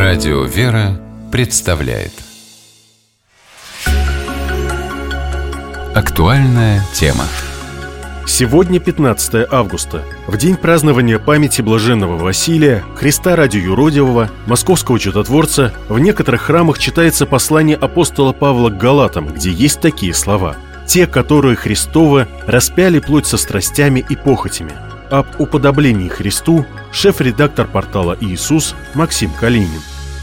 Радио «Вера» представляет актуальная тема. Сегодня 15 августа, в день празднования памяти блаженного Василия, Христа ради юродивого, московского чудотворца, в некоторых храмах читается послание апостола Павла к Галатам, где есть такие слова: «Те, которые Христовы, распяли плоть со страстями и похотями». Об уподоблении Христу шеф-редактор портала «Иисус» Максим Калинин.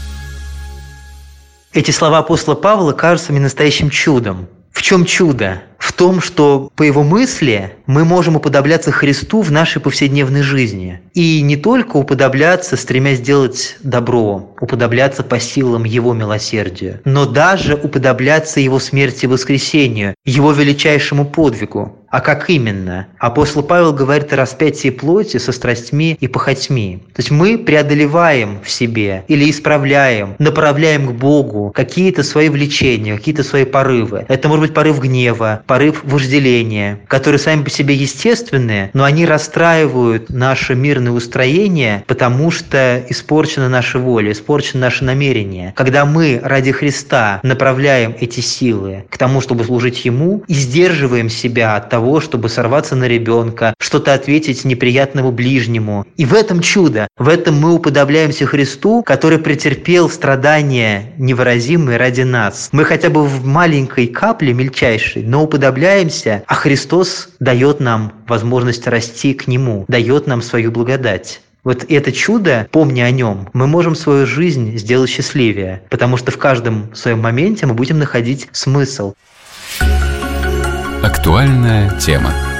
Эти слова апостола Павла кажутся мне настоящим чудом. В чем чудо? В том, что по его мысли мы можем уподобляться Христу в нашей повседневной жизни. И не только уподобляться, стремясь сделать добро, уподобляться по силам Его милосердия, но даже уподобляться Его смерти и воскресению, Его величайшему подвигу. А как именно? Апостол Павел говорит о распятии плоти со страстьми и похотьми. То есть мы преодолеваем в себе или исправляем, направляем к Богу какие-то свои влечения, какие-то свои порывы. Это может быть порыв гнева, порыв вожделения, которые сами по себе естественные, но они расстраивают наше мирное устроение, потому что испорчена наша воля, испорчено наше намерение. Когда мы ради Христа направляем эти силы к тому, чтобы служить Ему, и сдерживаем себя от того, чтобы сорваться на ребенка, что-то ответить неприятному ближнему. И в этом чудо, в этом мы уподобляемся Христу, который претерпел страдания невыразимые ради нас. Мы хотя бы в маленькой капле, мельчайшей, но уподобляемся, а Христос дает нам возможность расти к Нему, дает нам свою благодать. Вот это чудо, помня о нем, мы можем свою жизнь сделать счастливее, потому что в каждом своем моменте мы будем находить смысл. Актуальная тема.